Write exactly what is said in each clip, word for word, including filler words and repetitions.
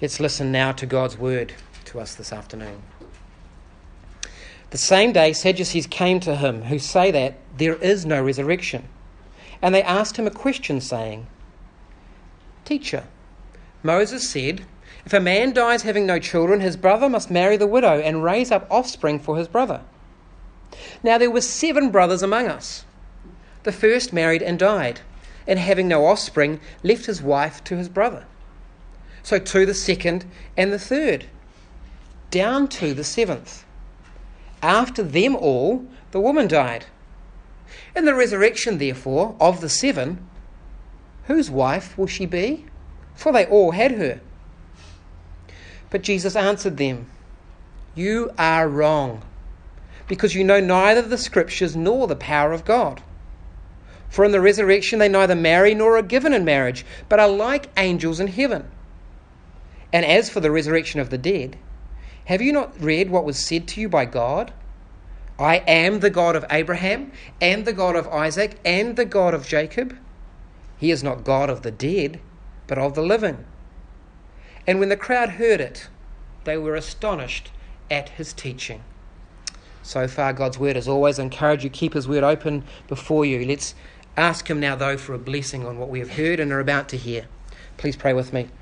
Let's listen now to God's word to us this afternoon. The same day Sadducees came to him, who say that there is no resurrection. And they asked him a question, saying, "Teacher, Moses said, if a man dies having no children, his brother must marry the widow and raise up offspring for his brother. Now there were seven brothers among us. The first married and died, and having no offspring, left his wife to his brother. So too the second and the third, down to the seventh. After them all, the woman died. In the resurrection, therefore, of the seven, whose wife will she be? For they all had her." But Jesus answered them, "You are wrong, because you know neither the Scriptures nor the power of God. For in the resurrection they neither marry nor are given in marriage, but are like angels in heaven. And as for the resurrection of the dead, have you not read what was said to you by God? I am the God of Abraham, and the God of Isaac, and the God of Jacob. He is not God of the dead, but of the living." And when the crowd heard it, they were astonished at his teaching. So far, God's word. As always, I encourage you, keep his word open before you. Let's ask him now, though, for a blessing on what we have heard and are about to hear. Please pray with me.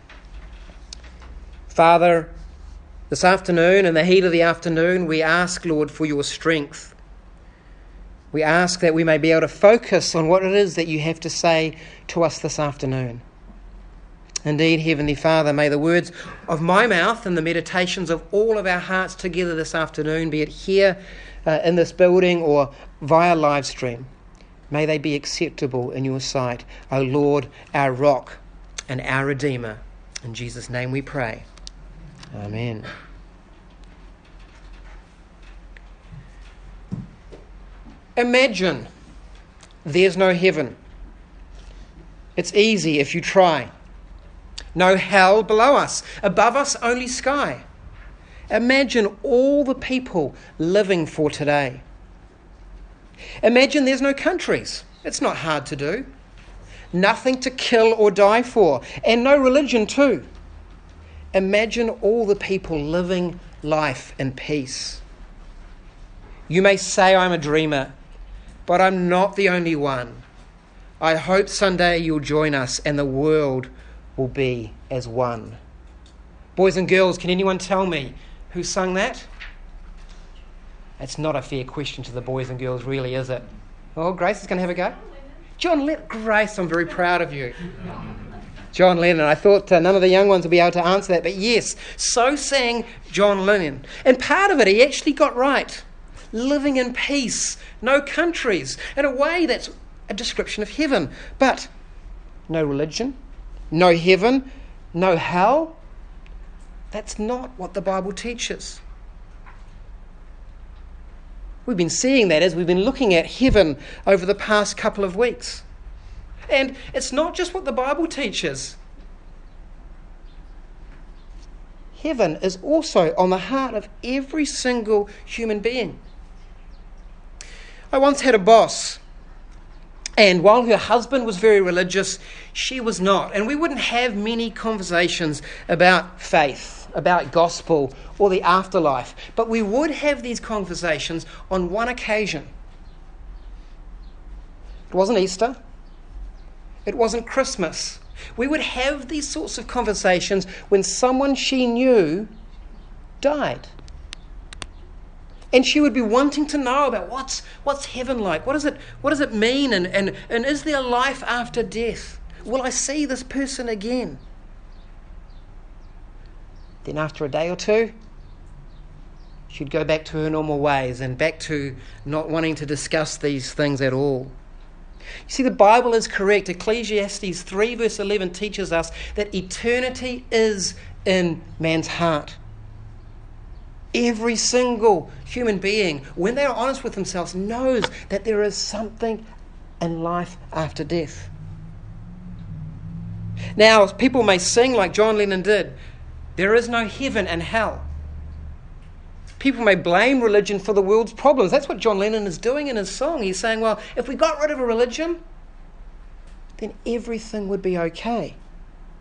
Father, this afternoon, in the heat of the afternoon, we ask, Lord, for your strength. We ask that we may be able to focus on what it is that you have to say to us this afternoon. Indeed, Heavenly Father, may the words of my mouth and the meditations of all of our hearts together this afternoon, be it here uh, in this building or via live stream, may they be acceptable in your sight, O Lord, our rock and our Redeemer. In Jesus' name we pray. Amen. Imagine there's no heaven. It's easy if you try. No hell below us. Above us, only sky. Imagine all the people living for today. Imagine there's no countries. It's not hard to do. Nothing to kill or die for. And no religion too. Imagine all the people living life in peace. You may say I'm a dreamer, but I'm not the only one. I hope someday you'll join us and the world will be as one. Boys and girls, can anyone tell me who sung that? It's not a fair question to the boys and girls, really, is it? Oh, Grace is going to have a go. John Lennon. Grace, I'm very proud of you. John Lennon. I thought uh, none of the young ones would be able to answer that, but yes, so sang John Lennon. And part of it he actually got right. Living in peace, no countries. In a way, that's a description of heaven. But no religion, no heaven, no hell. That's not what the Bible teaches. We've been seeing that as we've been looking at heaven over the past couple of weeks. And it's not just what the Bible teaches. Heaven is also on the heart of every single human being. I once had a boss, and while her husband was very religious, she was not. And we wouldn't have many conversations about faith, about gospel, or the afterlife. But we would have these conversations on one occasion. It wasn't Easter. It wasn't Christmas. We would have these sorts of conversations when someone she knew died. And she would be wanting to know about what's what's heaven like? What does it what does it mean? And, and, and is there life after death? Will I see this person again? Then after a day or two, she'd go back to her normal ways and back to not wanting to discuss these things at all. You see, the Bible is correct. Ecclesiastes three verse eleven teaches us that eternity is in man's heart. Every single human being, when they are honest with themselves, knows that there is something in life after death. Now, people may sing like John Lennon did, there is no heaven and hell. People may blame religion for the world's problems. That's what John Lennon is doing in his song. He's saying, well, if we got rid of a religion, then everything would be okay.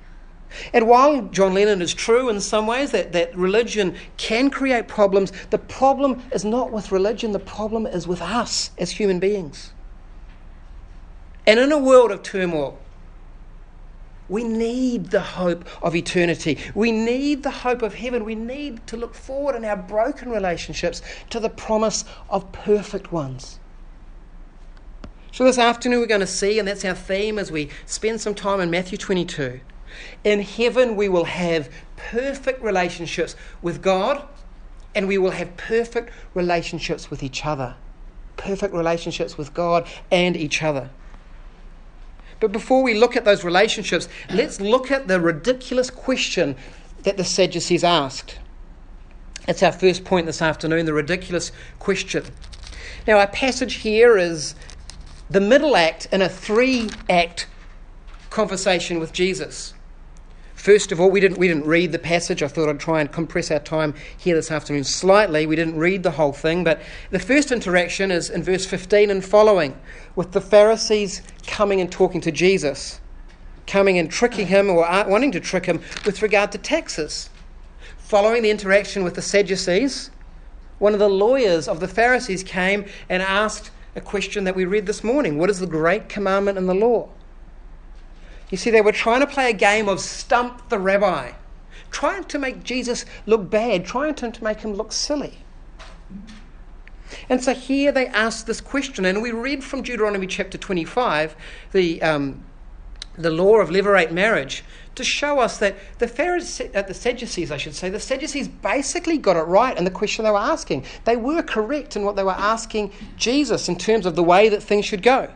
And while John Lennon is true in some ways that, that religion can create problems, the problem is not with religion, the problem is with us as human beings. And in a world of turmoil, we need the hope of eternity. We need the hope of heaven. We need to look forward in our broken relationships to the promise of perfect ones. So this afternoon we're going to see, and that's our theme as we spend some time in Matthew twenty-two, in heaven we will have perfect relationships with God, and we will have perfect relationships with each other. Perfect relationships with God and each other. But before we look at those relationships, let's look at the ridiculous question that the Sadducees asked. It's our first point this afternoon, the ridiculous question. Now, our passage here is the middle act in a three-act conversation with Jesus. First of all, we didn't we didn't read the passage. I thought I'd try and compress our time here this afternoon slightly. We didn't read the whole thing, but the first interaction is in verse fifteen and following, with the Pharisees coming and talking to Jesus, coming and tricking him or wanting to trick him with regard to taxes. Following the interaction with the Sadducees, one of the lawyers of the Pharisees came and asked a question that we read this morning. What is the great commandment in the law? You see, they were trying to play a game of stump the rabbi, trying to make Jesus look bad, trying to, to make him look silly. And so here they asked this question, and we read from Deuteronomy chapter twenty-five, the um, the law of levirate marriage, to show us that the Pharisees, uh, the Sadducees, I should say, the Sadducees basically got it right in the question they were asking. They were correct in what they were asking Jesus in terms of the way that things should go.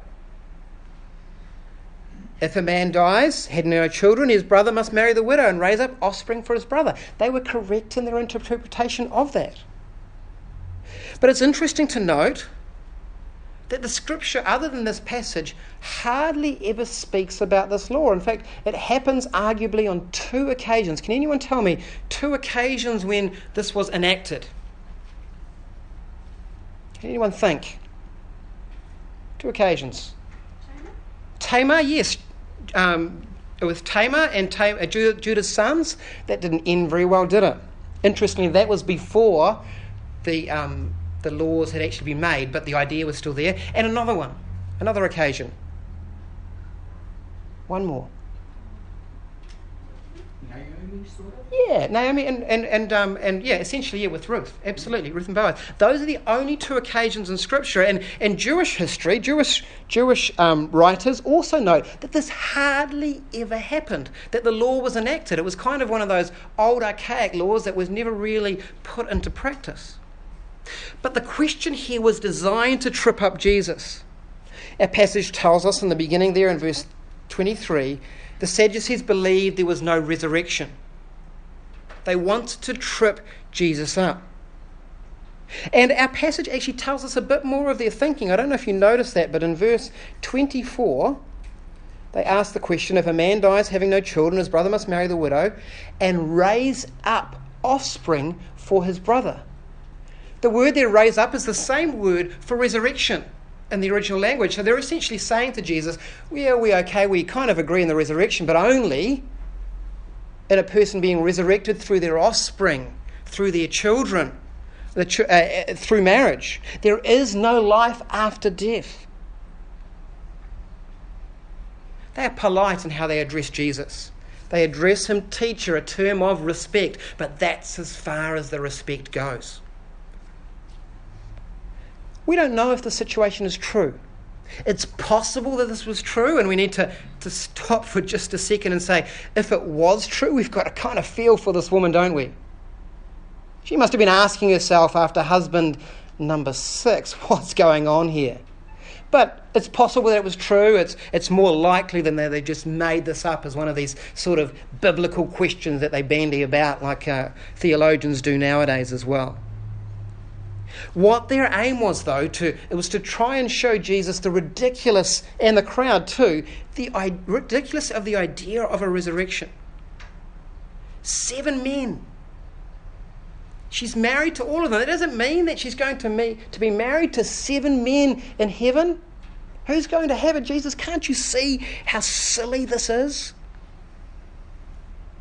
If a man dies, had no children, his brother must marry the widow and raise up offspring for his brother. They were correct in their interpretation of that. But it's interesting to note that the scripture, other than this passage, hardly ever speaks about this law. In fact, it happens arguably on two occasions. Can anyone tell me two occasions when this was enacted? Can anyone think? Two occasions. Tamar, yes. Um, it was Tamar and Tam- uh, Judah's sons. That didn't end very well, did it? Interestingly, that was before the um, the laws had actually been made, but the idea was still there. And another one, another occasion. One more. Naomi, sort of? Yeah, Naomi and and and um and yeah, essentially yeah, with Ruth, absolutely, Ruth and Boaz. Those are the only two occasions in Scripture, and and Jewish history, Jewish Jewish um, writers also note that this hardly ever happened. That the law was enacted. It was kind of one of those old archaic laws that was never really put into practice. But the question here was designed to trip up Jesus. Our passage tells us in the beginning there in verse twenty-three, the Sadducees believed there was no resurrection. They wanted to trip Jesus up. And our passage actually tells us a bit more of their thinking. I don't know if you noticed that, but in verse twenty-four, they ask the question, if a man dies having no children, his brother must marry the widow and raise up offspring for his brother. The word there, raise up, is the same word for resurrection in the original language. So they're essentially saying to Jesus, yeah, we're okay, we kind of agree in the resurrection, but only in a person being resurrected through their offspring, through their children, the ch- uh, uh, through marriage. There is no life after death. They are polite in how they address Jesus. They address him teacher, a term of respect, but that's as far as the respect goes. We don't know if the situation is true. It's possible that this was true, and we need to, to stop for just a second and say, if it was true, we've got to kind of feel for this woman, don't we? She must have been asking herself after husband number six, what's going on here? But it's possible that it was true. It's it's more likely than that they just made this up as one of these sort of biblical questions that they bandy about like uh, theologians do nowadays as well. What their aim was, though, to it was to try and show Jesus the ridiculous, and the crowd too, the I- ridiculous of the idea of a resurrection. Seven men. She's married to all of them. That doesn't mean that she's going to, me, to be married to seven men in heaven. Who's going to have it, Jesus? Can't you see how silly this is?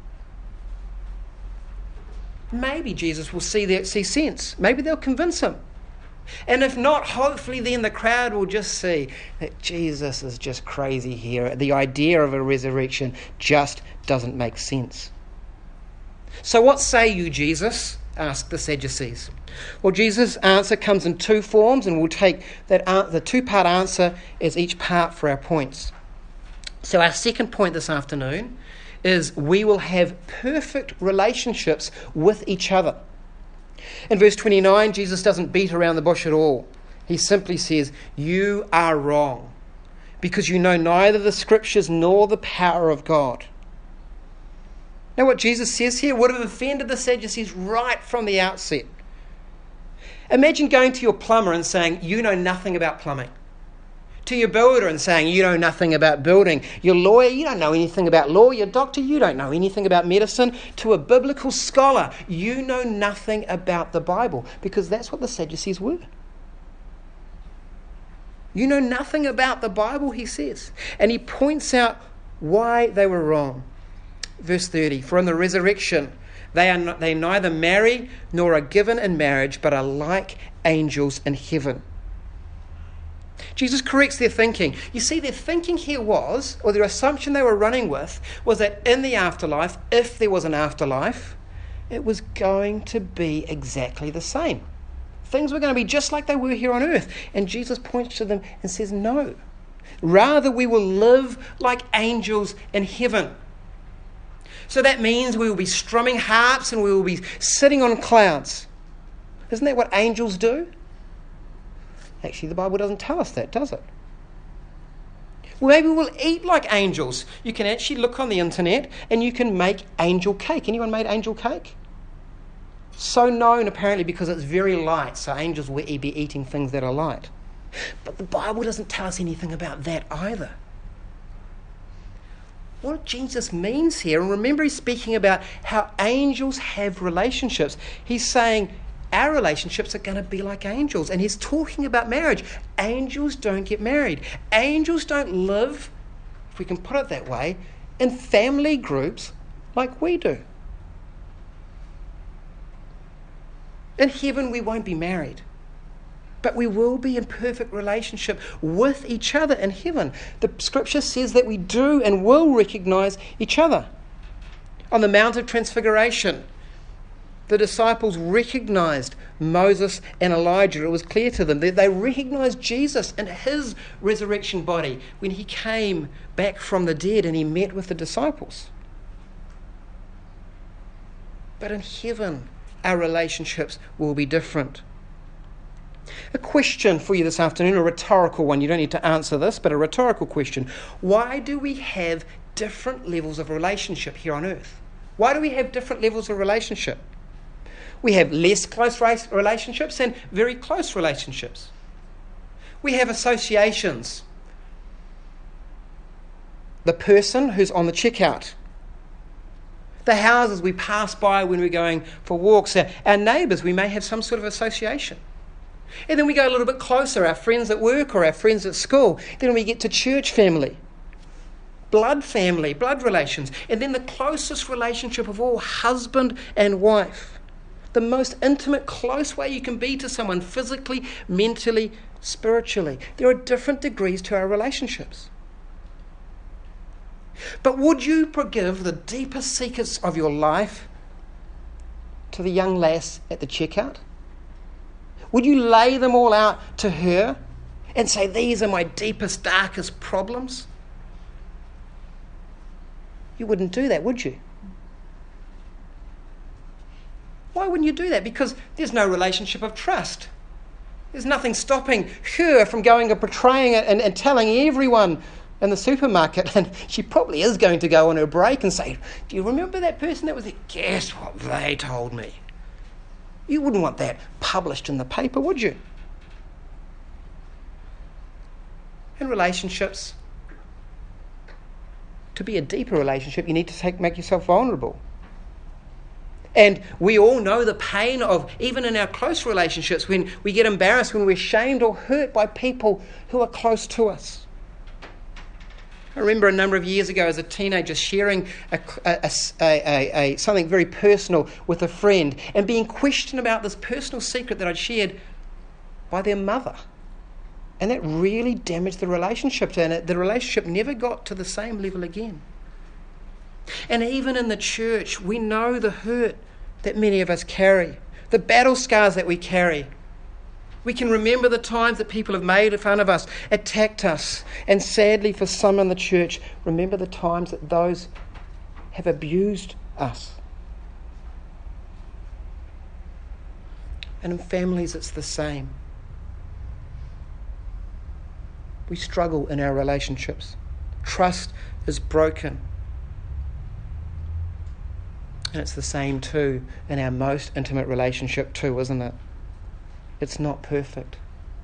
maybe Jesus will see that, see sense. Maybe they'll convince him. And if not, hopefully then the crowd will just see that Jesus is just crazy here. The idea of a resurrection just doesn't make sense. So what say you, Jesus? Asked the Sadducees. Well, Jesus' answer comes in two forms, and we'll take that uh, the two-part answer as each part for our points. So our second point this afternoon is we will have perfect relationships with each other. In verse twenty-nine, Jesus doesn't beat around the bush at all. He simply says, you are wrong, because you know neither the Scriptures nor the power of God. Now what Jesus says here would have offended the Sadducees right from the outset. Imagine going to your plumber and saying, you know nothing about plumbing. To your builder and saying, you know nothing about building. Your lawyer, you don't know anything about law. Your doctor, you don't know anything about medicine. To a biblical scholar, you know nothing about the Bible, because that's what the Sadducees were. You know nothing about the Bible, he says. And he points out why they were wrong. Verse thirty, for in the resurrection, they are not, they neither marry nor are given in marriage, but are like angels in heaven. Jesus corrects their thinking. You see, their thinking here was, or their assumption they were running with, was that in the afterlife, if there was an afterlife, it was going to be exactly the same. Things were going to be just like they were here on earth. And Jesus points to them and says, no. Rather, we will live like angels in heaven. So that means we will be strumming harps and we will be sitting on clouds. Isn't that what angels do? Actually, the Bible doesn't tell us that, does it? Well, maybe we'll eat like angels. You can actually look on the internet and you can make angel cake. Anyone made angel cake? So known apparently because it's very light, so angels will be eating things that are light. But the Bible doesn't tell us anything about that either. What Jesus means here, and remember he's speaking about how angels have relationships. He's saying our relationships are going to be like angels. And he's talking about marriage. Angels don't get married. Angels don't live, if we can put it that way, in family groups like we do. In heaven, we won't be married. But we will be in perfect relationship with each other in heaven. The Scripture says that we do and will recognize each other. On the Mount of Transfiguration, the disciples recognized Moses and Elijah. It was clear to them that they recognized Jesus in his resurrection body when he came back from the dead and he met with the disciples. But in heaven, our relationships will be different. A question for you this afternoon, a rhetorical one. You don't need to answer this, but a rhetorical question. Why do we have different levels of relationship here on earth? Why do we have different levels of relationship? We have less close relationships and very close relationships. We have associations. The person who's on the checkout. The houses we pass by when we're going for walks. Our neighbours, we may have some sort of association. And then we go a little bit closer, our friends at work or our friends at school. Then we get to church family, blood family, blood relations. And then the closest relationship of all, husband and wife. The most intimate, close way you can be to someone physically, mentally, spiritually. There are different degrees to our relationships. But would you forgive the deepest secrets of your life to the young lass at the checkout? Would you lay them all out to her and say, these are my deepest, darkest problems? You wouldn't do that, would you? Why wouldn't you do that? Because there's no relationship of trust. There's nothing stopping her from going and portraying it and, and telling everyone in the supermarket. And she probably is going to go on her break and say, do you remember that person that was there? Guess what they told me? You wouldn't want that published in the paper, would you? In relationships, to be a deeper relationship, you need to take, make yourself vulnerable. And we all know the pain of, even in our close relationships, when we get embarrassed, when we're shamed or hurt by people who are close to us. I remember a number of years ago as a teenager sharing a, a, a, a, a, something very personal with a friend and being questioned about this personal secret that I'd shared by their mother. And that really damaged the relationship, and it, the relationship never got to the same level again. And even in the church, we know the hurt that many of us carry, the battle scars that we carry. We can remember the times that people have made fun of us, attacked us, and sadly for some in the church, remember the times that those have abused us. And in families it's the same. We struggle in our relationships. Trust is broken. And it's the same too in our most intimate relationship too, isn't it? It's not perfect.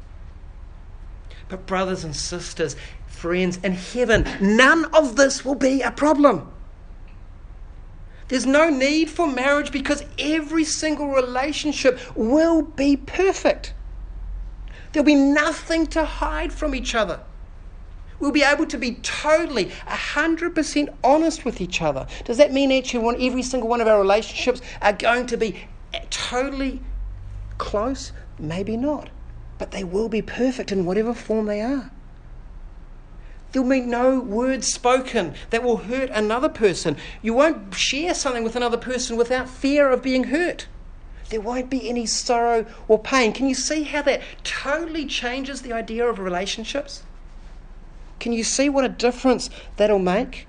But brothers and sisters, friends, in heaven, none of this will be a problem. There's no need for marriage because every single relationship will be perfect. There'll be nothing to hide from each other. We'll be able to be totally, one hundred percent honest with each other. Does that mean actually one, every single one of our relationships are going to be totally close? Maybe not. But they will be perfect in whatever form they are. There'll be no words spoken that will hurt another person. You won't share something with another person without fear of being hurt. There won't be any sorrow or pain. Can you see how that totally changes the idea of relationships? Can you see what a difference that'll make?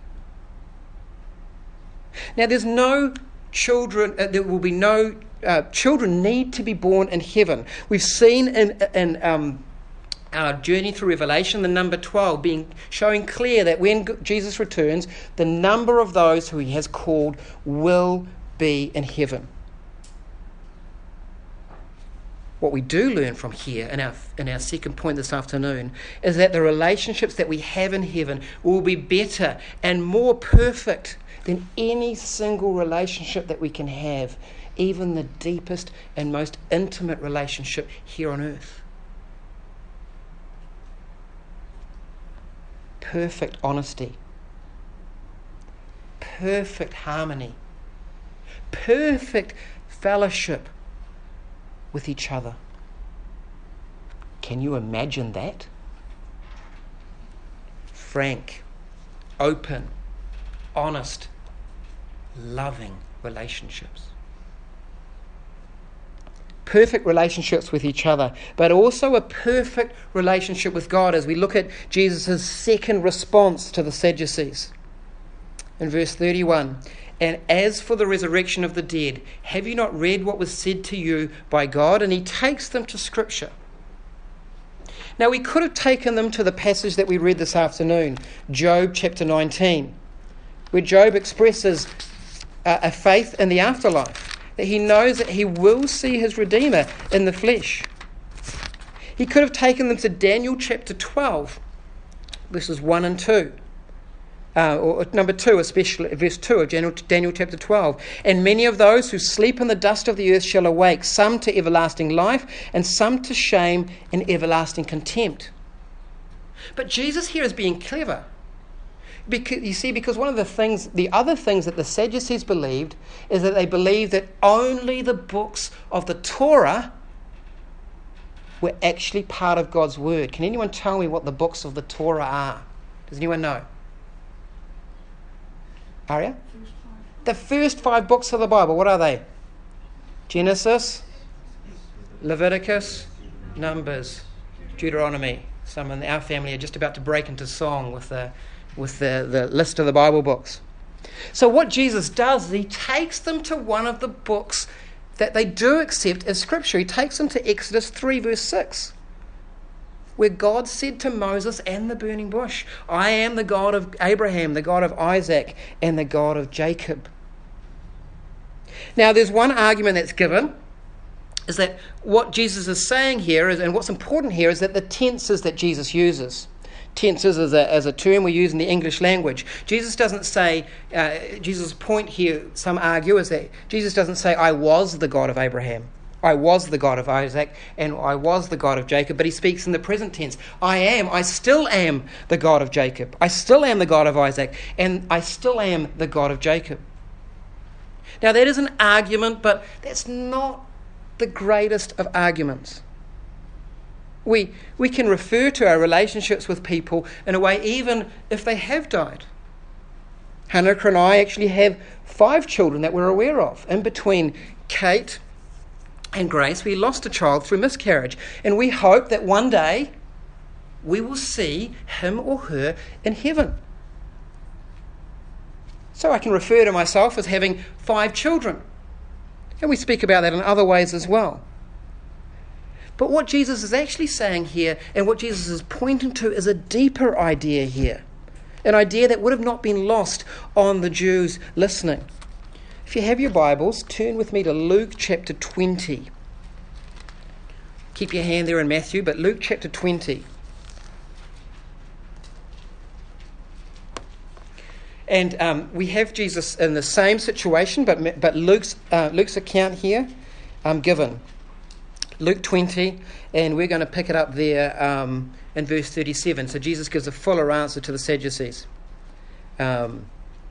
Now, there's no children, uh, there will be no, uh, children need to be born in heaven. We've seen in, in um, our journey through Revelation, the number twelve, being showing clear that when Jesus returns, the number of those who he has called will be in heaven. What we do learn from here in our in our second point this afternoon is that the relationships that we have in heaven will be better and more perfect than any single relationship that we can have, even the deepest and most intimate relationship here on earth. Perfect honesty, perfect harmony, perfect fellowship with each other. Can you imagine that? Frank, open, honest, loving relationships. Perfect relationships with each other, but also a perfect relationship with God as we look at Jesus' second response to the Sadducees. In verse thirty-one, and as for the resurrection of the dead, have you not read what was said to you by God? And he takes them to Scripture. Now, we could have taken them to the passage that we read this afternoon, Job chapter nineteen, where Job expresses a, a faith in the afterlife, that he knows that he will see his Redeemer in the flesh. He could have taken them to Daniel chapter twelve, verses one and two. Uh, or number two, especially verse two of Daniel, Daniel chapter twelve. And many of those who sleep in the dust of the earth shall awake, some to everlasting life, and some to shame and everlasting contempt. But Jesus here is being clever. Because, you see, because one of the things, the other things that the Sadducees believed is that they believed that only the books of the Torah were actually part of God's word. Can anyone tell me what the books of the Torah are? Does anyone know? Aria? The first five books of the Bible, what are they? Genesis, Leviticus, Numbers, Deuteronomy. Some in our family are just about to break into song with the with the, the list of the Bible books. So what Jesus does is he takes them to one of the books that they do accept as Scripture. He takes them to Exodus three verse six. Where God said to Moses and the burning bush, I am the God of Abraham, the God of Isaac, and the God of Jacob. Now, there's one argument that's given, is that what Jesus is saying here, is, and what's important here, is that the tenses that Jesus uses. Tenses as a, as a term we use in the English language. Jesus doesn't say, uh, Jesus' point here, some argue, is that Jesus doesn't say, I was the God of Abraham. I was the God of Isaac and I was the God of Jacob, but he speaks in the present tense. I am, I still am the God of Jacob. I still am the God of Isaac, and I still am the God of Jacob. Now that is an argument, but that's not the greatest of arguments. We, we can refer to our relationships with people in a way even if they have died. Hanukkah and I actually have five children that we're aware of. In between Kate and Grace, we lost a child through miscarriage, and we hope that one day we will see him or her in heaven. So I can refer to myself as having five children, and we speak about that in other ways as well. But what Jesus is actually saying here, and what Jesus is pointing to, is a deeper idea here, an idea that would have not been lost on the Jews listening. If you have your Bibles, turn with me to Luke chapter twenty. Keep your hand there in Matthew, but Luke chapter twenty. And um, we have Jesus in the same situation, but but Luke's uh, Luke's account here um, given. Luke twenty, and we're going to pick it up there um, in verse thirty-seven. So Jesus gives a fuller answer to the Sadducees. Um,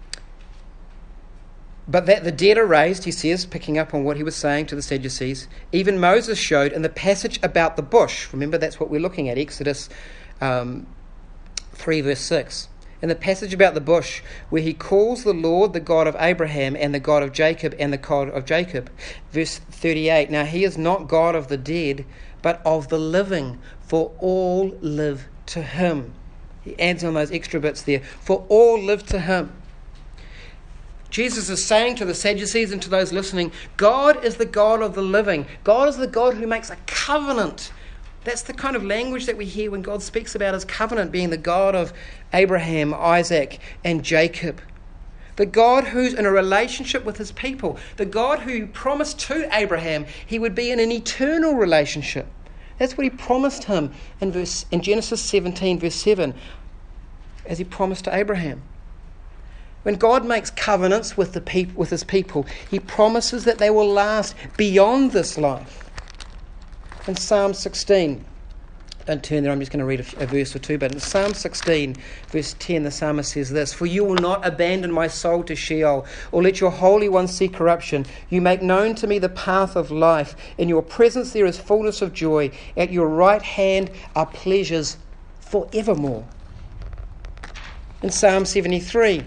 But that the dead are raised, he says, picking up on what he was saying to the Sadducees, even Moses showed in the passage about the bush. Remember, that's what we're looking at, Exodus um, three, verse six. In the passage about the bush, where he calls the Lord the God of Abraham and the God of Jacob and the God of Jacob. Verse thirty-eight, now he is not God of the dead, but of the living, for all live to him. He adds on those extra bits there, for all live to him. Jesus is saying to the Sadducees and to those listening, God is the God of the living. God is the God who makes a covenant. That's the kind of language that we hear when God speaks about his covenant being the God of Abraham, Isaac, and Jacob. The God who's in a relationship with his people. The God who promised to Abraham he would be in an eternal relationship. That's what he promised him in, verse, in Genesis seventeen, verse seven, as he promised to Abraham. When God makes covenants with the peop- with his people, he promises that they will last beyond this life. In Psalm sixteen, don't turn there, I'm just going to read a, a verse or two, but in Psalm sixteen, verse ten, the psalmist says this, for you will not abandon my soul to Sheol, or let your Holy One see corruption. You make known to me the path of life. In your presence there is fullness of joy. At your right hand are pleasures forevermore. In Psalm seventy-three,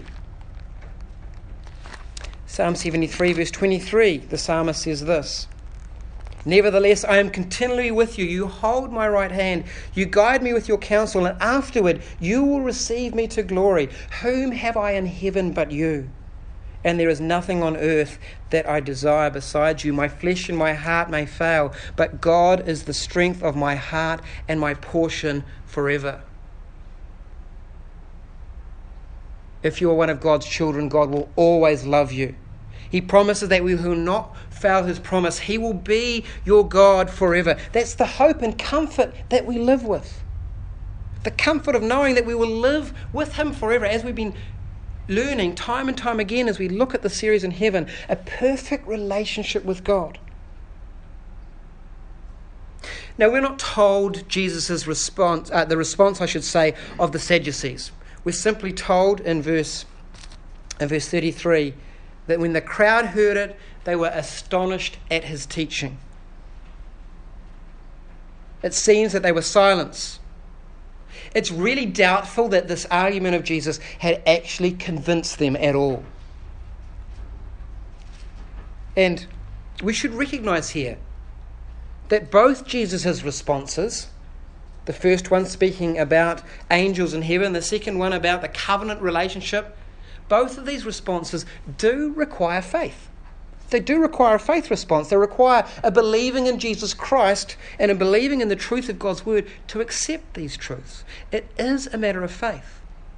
Psalm seventy-three, verse twenty-three, the psalmist says this, nevertheless, I am continually with you. You hold my right hand. You guide me with your counsel, and afterward you will receive me to glory. Whom have I in heaven but you? And there is nothing on earth that I desire besides you. My flesh and my heart may fail, but God is the strength of my heart and my portion forever. If you are one of God's children, God will always love you. He promises that we will not fail his promise. He will be your God forever. That's the hope and comfort that we live with. The comfort of knowing that we will live with him forever, as we've been learning time and time again as we look at the series in heaven, a perfect relationship with God. Now, we're not told Jesus' response, uh, the response, I should say, of the Sadducees. We're simply told in verse, in verse thirty-three that when the crowd heard it, they were astonished at his teaching. It seems that they were silenced. It's really doubtful that this argument of Jesus had actually convinced them at all. And we should recognize here that both Jesus' responses, the first one speaking about angels in heaven, the second one about the covenant relationship, both of these responses do require faith. They do require a faith response. They require a believing in Jesus Christ and a believing in the truth of God's word to accept these truths. It is a matter of faith.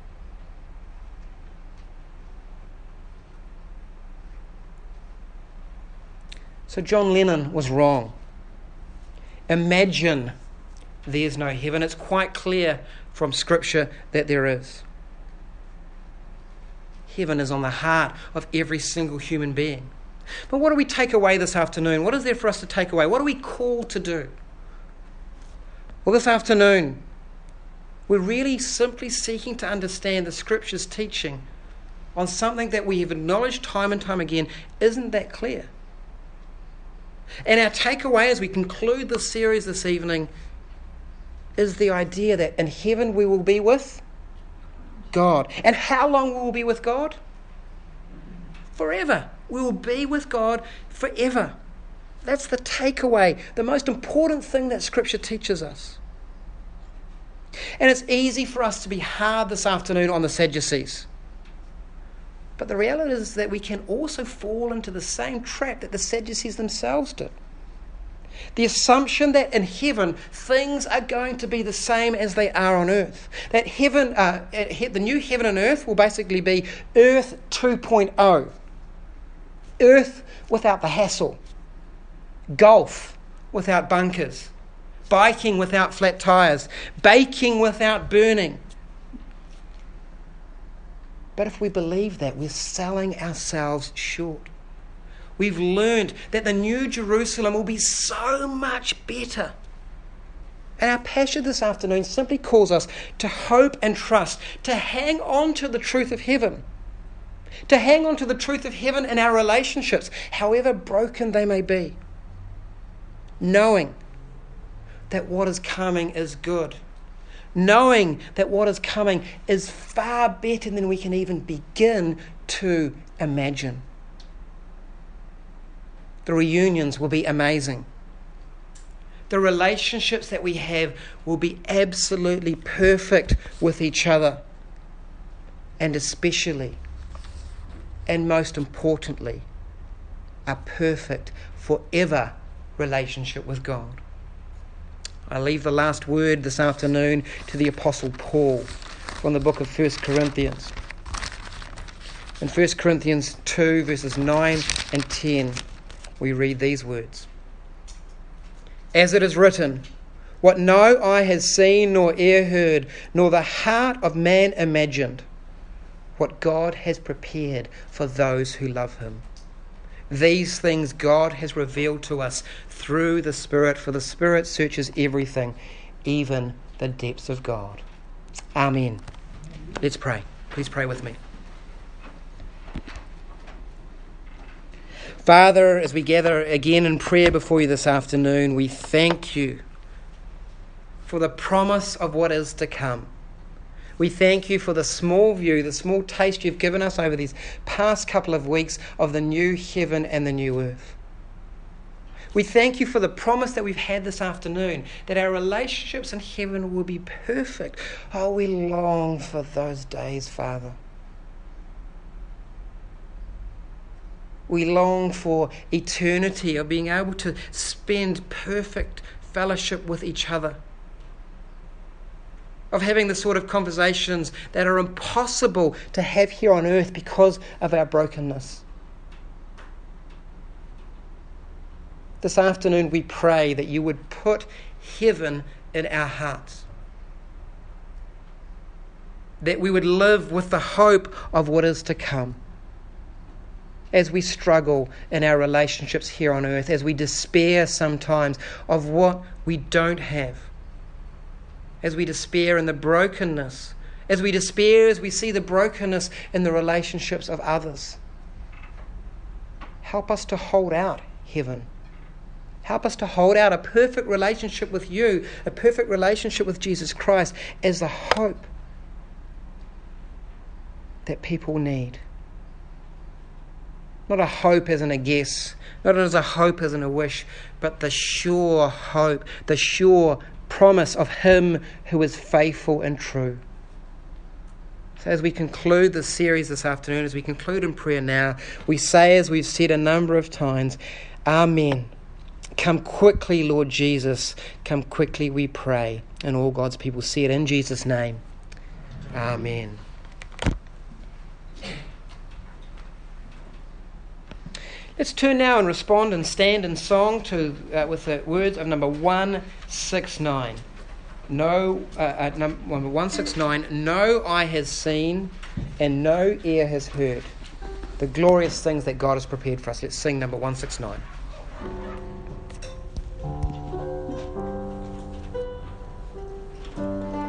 So John Lennon was wrong. Imagine there's no heaven. It's quite clear from Scripture that there is. Heaven is on the heart of every single human being. But what do we take away this afternoon? What is there for us to take away? What are we called to do? Well, this afternoon, we're really simply seeking to understand the Scripture's teaching on something that we have acknowledged time and time again isn't that clear. And our takeaway as we conclude this series this evening is the idea that in heaven we will be with God. And how long will we be with God? Forever. We will be with God forever. That's the takeaway, the most important thing that Scripture teaches us. And it's easy for us to be hard this afternoon on the Sadducees. But the reality is that we can also fall into the same trap that the Sadducees themselves did. The assumption that in heaven things are going to be the same as they are on earth. That heaven, uh, the new heaven and earth will basically be earth two point oh. Earth without the hassle. Golf without bunkers. Biking without flat tires. Baking without burning. But if we believe that, we're selling ourselves short. We've learned that the new Jerusalem will be so much better. And our passage this afternoon simply calls us to hope and trust, to hang on to the truth of heaven. To hang on to the truth of heaven in our relationships, however broken they may be. Knowing that what is coming is good. Knowing that what is coming is far better than we can even begin to imagine. The reunions will be amazing. The relationships that we have will be absolutely perfect with each other. And especially, and most importantly, a perfect forever relationship with God. I leave the last word this afternoon to the Apostle Paul from the book of First Corinthians. In First Corinthians two, verses nine and ten, we read these words. As it is written, what no eye has seen nor ear heard, nor the heart of man imagined, what God has prepared for those who love him. These things God has revealed to us through the Spirit, for the Spirit searches everything, even the depths of God. Amen. Let's pray. Please pray with me. Father, as we gather again in prayer before you this afternoon, we thank you for the promise of what is to come. We thank you for the small view, the small taste you've given us over these past couple of weeks of the new heaven and the new earth. We thank you for the promise that we've had this afternoon, that our relationships in heaven will be perfect. Oh, we long for those days, Father. We long for eternity, of being able to spend perfect fellowship with each other. Of having the sort of conversations that are impossible to have here on earth because of our brokenness. This afternoon we pray that you would put heaven in our hearts. That we would live with the hope of what is to come. As we struggle in our relationships here on earth, as we despair sometimes of what we don't have. As we despair in the brokenness, as we despair as we see the brokenness in the relationships of others. Help us to hold out heaven. Help us to hold out a perfect relationship with you, a perfect relationship with Jesus Christ as the hope that people need. Not a hope as in a guess, not as a hope as in a wish, but the sure hope, the sure promise of him who is faithful and true. So as we conclude this series this afternoon, as we conclude in prayer now, we say, as we've said a number of times, Amen. Come quickly, Lord Jesus. Come quickly, we pray. And all God's people say it in Jesus' name. Amen. Let's turn now and respond and stand in song to uh, with the words of number one sixty-nine. No, uh, uh, number one sixty-nine. No eye has seen, and no ear has heard. the glorious things that God has prepared for us. Let's sing number one sixty-nine.